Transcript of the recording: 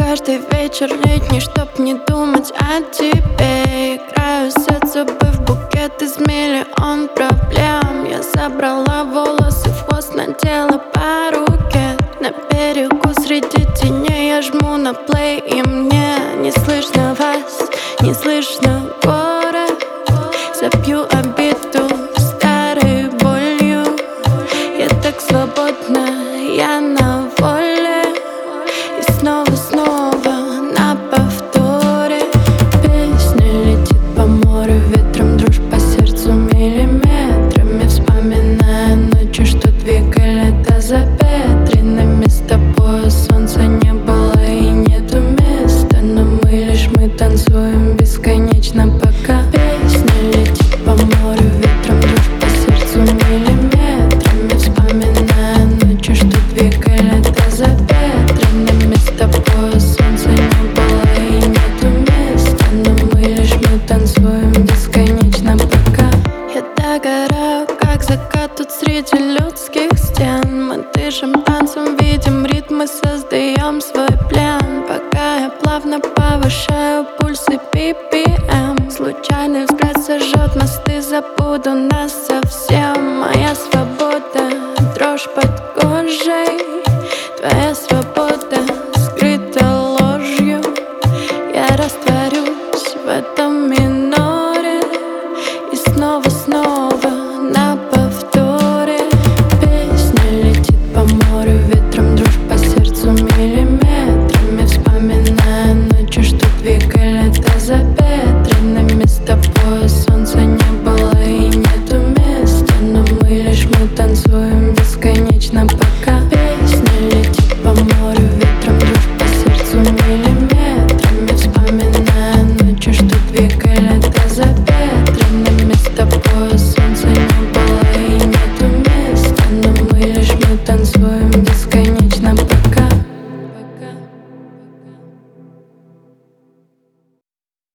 Каждый вечер летний, чтоб не думать о тебе. Играю с собой в букет из миллион проблем. Я забрала волосы в хвост, надела пару кед. На берегу среди теней я жму на плей, и мне не слышно вас, не слышно город. Забью обиду старой болью. Я так свободна, я на воле. И снова на повторе песня летит по морю ветром, дрожь по сердцу миллиметрами. Вспоминая ночи, что двигали до запетренными. С тобой солнца не было и нету места, но мы танцуем бесконечно, пока песня летит по морю ветром, дрожь по сердцу миллиметрами. Вспоминая ночи, что двигали до запетренными. С тобой солнца не было и нету места, но мы танцуем бесконечно, пока я догораю, как закат тут среди людских стен. Мы дышим танцем, видим ритмы, создаем свой плен. Пока я плавно повышаю пульсы BPM. Случайный взгляд сожжет мосты, забуду нас совсем. Моя свобода, дрожь под кожей, твоя свобода.